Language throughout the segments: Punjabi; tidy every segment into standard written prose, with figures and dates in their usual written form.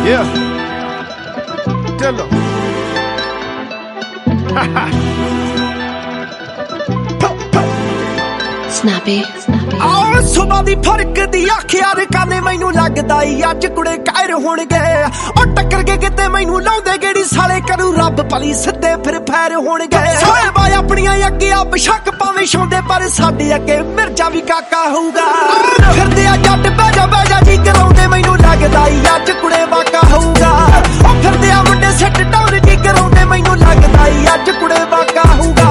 Yeah. Dillo. Snappy. ਆਹ ਸੁਬਾ ਦੀ ਫਰਕ ਦੀ ਆਖਿਆ ਰਕਾਨੇ ਮੈਨੂੰ ਲੱਗਦਾ ਈ ਅੱਜ ਕੁੜੇ ਕਾਇਰ ਹੋਣਗੇ ਉਹ ਟੱਕਰ ਕੇ ਕਿਤੇ ਮੈਨੂੰ ਲਾਉਂਦੇ ਗੇੜੀ ਸਾਲੇ ਕਰੂ ਰੱਬ ਭਲੀ ਸਿੱਧੇ ਫਿਰ ਫੈਰ ਹੋਣਗੇ ਸਾਰੇ ਬਾਈ ਆਪਣੀਆਂ ਅੱਗੇ ਆ ਬਸ਼ੱਕ ਪਾਵੇਂ ਛਾਉਂਦੇ ਪਰ ਸਾਡੇ ਅੱਗੇ ਮਿਰਜ਼ਾ ਵੀ ਕਾਕਾ ਹੋਊਗਾ ਫਿਰਦੇ ਆ ਜੱਟ ਬਹਿ ਜਾ ਜੀ ਕਰਾਉਂਦੇ ਮੈਨੂੰ ਲੱਗਦਾ ਈ ਅੱਜ ਕੁੜੇ ਵਾਕਾ ਹੋਊਗਾ ਉਹ ਫਿਰਦੇ ਆ ਮੁੰਡੇ ਸੱਟ ਡਾਊਨ ਜੀ ਕਰਾਉਂਦੇ ਮੈਨੂੰ ਲੱਗਦਾ ਈ ਅੱਜ ਕੁੜੇ ਵਾਕਾ ਹੋਊਗਾ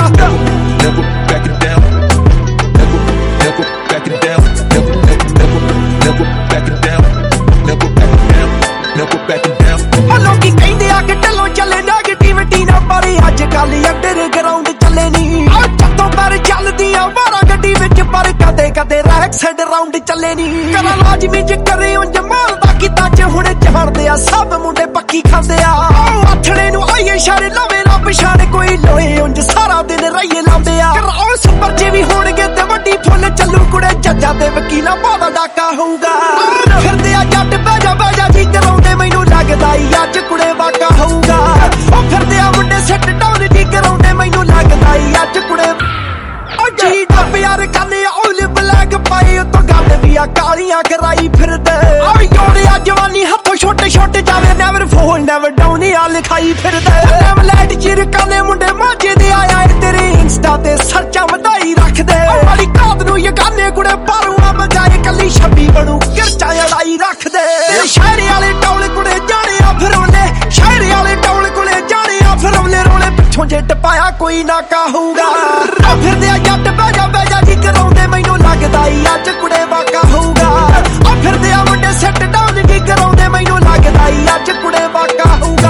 ਲੋਕੀ ਕਹਿੰਦੇ ਆ ਕਿ ਢੱਲੋਂ ਚੱਲੇ ਨੈਗੇਟਿਵਿਟੀ ਨਾ ਪਰ ਅੱਜ ਕੱਲ ਅੰਡਰਗਰਾਉਂਡ ਚੱਲੇ ਨੀ ਜਦੋਂ ਪਰ ਚੱਲਦੀਆਂ ਮਾਰਾ ਗੱਡੀ ਵਿੱਚ ਪਰ ਕਦੇ ਕਦੇ ਰੈਕਸਡ ਰਾਉਂਡ ਚੱਲੇ ਨੀ ਕਰਾਂ ਲਾਜ਼ਮੀ ਜੇ ਕਰੇ ਉਂਝ ਮਾਰਦਾ ਕਿਤਾ ਚ ਹੁਣ ਜਾਣਦੇ ਆ ਸਭ ਮੁੰਡੇ ਪੱਕੀ ਖਾਂਦੇ ਆ ਆਥਣੇ ਨੂੰ ਆਈਏ ਸ਼ਾਰੇ ਲਾਵੇ ਨਾ ਪਛਾਣ ਕੋਈ ਲੋਏ ਉਂਝ ਸਾਰਾ ਦਿਨ ਰਹੀਏ ਲਾਉਂਦੇ ਆ ਕਰਾਉ ਸੁਪਰ ਜੇ ਵੀ ਹੋਣਗੇ ਤੇ ਵੱਡੀ ਫੁੱਲ ਚੱਲੂ ਕੁੜੇ ਜੱਜਾਂ ਤੇ ਵਕੀਲਾਂ ਬਾਦਾ ਡਾਕਾ ਹੋਊਗਾ ਫਿਰਦੇ ਆ ਜੱਟ ਬਹਿ ਜਾ ਜੀ ਕਰਾਉਂਦੇ ਮੈਨੂੰ ਲੱਗਦਾ ਈ ਅੱਜ ਕੁੜੇ ਵਾਕਾ ਹੋਊਗਾ ਉਹ ਫਿਰਦੇ ਆ ਮੁੰਡੇ ਸੈੱਟ ਡਾਊਨ ਜੀ ਕਰਾਉਂਦੇ ਮੈਨੂੰ ਲੱਗਦਾ ਈ ਅੱਜ ਕੁੜੇ ਉਹ ਜੀ ਡੱਬ ਯਾਰ ਕਾਨੇ ਔਲ ਬਲੈਕ ਪਾਈ ਉਤੋਂ ਗੱਲ ਵੀ ਆ ਕਾਲੀਆਂ ਕਰਾਈ ਫਿਰਦੇ ਓ ਯੋੜਿਆ ਜਵਾਨੀ ਹੱਥੋਂ ਛੋਟੇ ਛੋਟੇ ਜਾਵੇ ਨੈਵਰ ਫੋਲ ਨੈਵਰ ਡਾਊਨ ਆ ਲਿਖਾਈ ਫਿਰਦੇ ਨੈਵ ਲੈਟ ਚਿਰ ਕਾਨੇ ਮੁੰਡੇ ਮਾਝੇ ਦੇ ਆਇਆ ਤੇਰੇ ਇੰਸਟਾ ਤੇ ਸਰਚਾਂ ਵਧਾਈ ਰੱਖਦੇ ਵਾਲੀ ਕਾਦ ਨੂੰ ਯਗਾਨੇ ਕੁੜੇ ਬਾਰੂਆਂ ਮਗਾਏ ਕੱਲੀ ਛੱਬੀ ਬਣੂ ਕਿਰਚਾ ਲੜਾਈ ਰੱਖਦੇ ਤੇਰੇ ਸ਼ਹਿਰ ਵਾਲੇ ਟੌਲ ਕੁੜੇ ਜਾਣੇ ਆ ਫਿਰੋਲੇ ਸ਼ਹਿਰ ਵਾਲੇ ਟੌਲ ਕੁੜੇ ਜਾਣੇ ਆ ਫਿਰੋਲੇ ਰੋਲੇ ਪਿੱਛੋਂ ਜੇ ਟਪਾਇਆ ਕੋਈ ਨਾ ਕਾਹੂਗਾ ਫਿਰਦੇ ਆ ਜੱਟ ਬਹਿ ਜਾ ਜੀ ਕਰਾਉਂਦੇ ਮੈਨੂੰ ਲੱਗਦਾ ਈ ਅੱਜ ਕੁੜੇ ਵਾਕਾ ਹੋਊਗਾ ਉਹ ਫਿਰਦੇ ਆ ਮੁੰਡੇ ਸੈੱਟ ਡਾਊਨ ਜੀ ਕਰਾਉਂਦੇ ਮੈਨੂੰ ਲੱਗਦਾ ਈ ਅੱਜ ਕੁੜੇ ਵਾਕਾ ਹੋਊਗਾ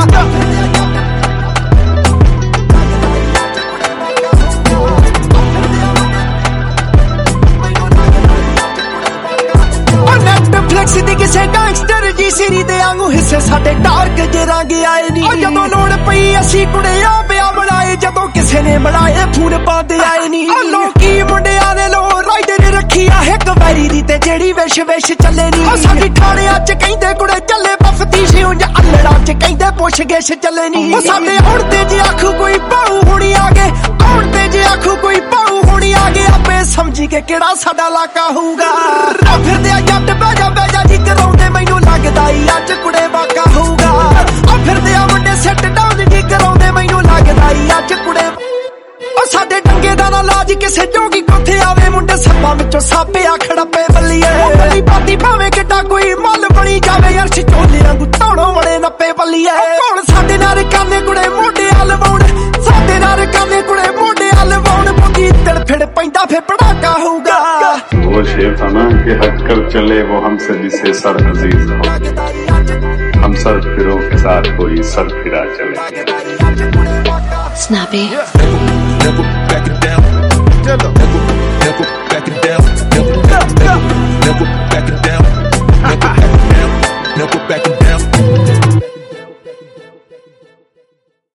ਨੈਟਫਲਿਕਸ ਦੀ ਕਿਸੇ ਗੈਂਗਸਟਰ ਜੀ ਸੀਰੀ ਦੇ ਵਾਂਗੂ ਹਿੱਸੇ ਸਾਡੇ ਡਾਰਕ ਜੇ ਰੰਗ ਆਏ ਨੀ ਜਦੋਂ ਲੋੜ ਪਈ ਅਸੀਂ ਕੁੜੇ ਆ ਪਿਆ ਬਣਾਏ ਜਦੋਂ ਕਿਸੇ ਨੇ ਬਣਾਏ ਫੋਨ ਪਾਉਂਦੇ ਆਏ ਨੀ ਲੋਕੀ ਮੁੰਡਿਆਂ ਦੇ ਲੋ ਰਾਈਡਰ ਰੱਖੀ ਆ ਇੱਕ ਵੈਰੀ ਦੀ ਤੇ ਜਿਹੜੀ ਵਿਸ਼ ਚੱਲੇ ਨੀ ਸਾਡੀ ਥਾਣਿਆਂ ਚ ਕਹਿੰਦੇ ਕੁੜੇ ਚੱਲੇ ਬਫਤੀ ਸੀ ਉਂਝ ਅੱਲੜਾਂ ਚ ਕਹਿੰਦੇ ਪੁੱਛ ਗਿੱਛ ਚੱਲੇ ਨੀ ਸਾਡੇ ਹੁਣ ਤੇ ਜੇ ਆਖੂ ਕੋਈ ਬਾਹੂ ਹੁਣੀ ਆ ਗਏ ਹੁਣ ਤੇ ਜੇ ਆਖੂ ਕੋਈ ਬਾਹੂ ਹੁਣੀ ਆ ਗਏ ਆਪੇ ਸਮਝੀ ਕੇ ਕਿਹੜਾ ਸਾਡਾ ਇਲਾਕਾ ਹੋਊਗਾ ਫਿਰਦੇ ਆ ਜੱਟ ਬਹਿ ਜਾ ਜੀ ਕਰਾਉਂਦੇ ਮੈਨੂੰ ਲੱਗਦਾ ਈ ਅੱਜ ਕੁੜੇ ਵਾਕਾ ਹੋਊਗਾ ਉਹ ਫਿਰਦੇ ਆ ਮੁੰਡੇ ਸੈੱਟ ਡਾਊਨ ਜੀ ਕਰਾਉਂਦੇ ਮੈਨੂੰ ਲੱਗਦਾ ਈ ਅੱਜ ਕੁੜੇ ਉਹ ਸਾਡੇ ਡੰਗੇ ਦਾ ਨਾ ਲਾਜ ਕਿਸੇ ਜੋਗੀ ਕੋਥੇ ਆਵੇ ਮੁੰਡੇ ਸੱਪਾਂ ਵਿੱਚੋਂ ਸਾਪੇ ਆ ਖੜੱਪੇ ਬੱਲੀਏ ਬੱਲੀ ਬਾਤੀ ਭਾਵੇਂ ਕਿੱਡਾ ਕੋਈ ਮੱਲ ਬਣੀ ਜਾਵੇ ਅਰਸ਼ ਝੋਲਿਆਂ ਨੂੰ ਧੌਣੋਂ ਵੜੇ ਨੱਪੇ ਬੱਲੀਏ ਕੌਣ ਸਾਡੇ ਨਾਲ ਕਾਨੇ ਕੁੜੇ ਮੋਢੇ ਲਵਾਉਣ ਸਾਡੇ ਨਾਲ ਕਾਨੇ ਕੁੜੇ ਮੋਢੇ ਲਵਾਉਣ ਮੁੰਡੀ ਤੜਫੜ ਪੈਂਦਾ ਫੇ ਪੜਾਕਾ ਹੋਊਗਾ वो शेर था ना कि हट कर चले वो हमसे जिसे सर अजीज हो हम सर फिरों के साथ कोई सर फिरा चले Snappy.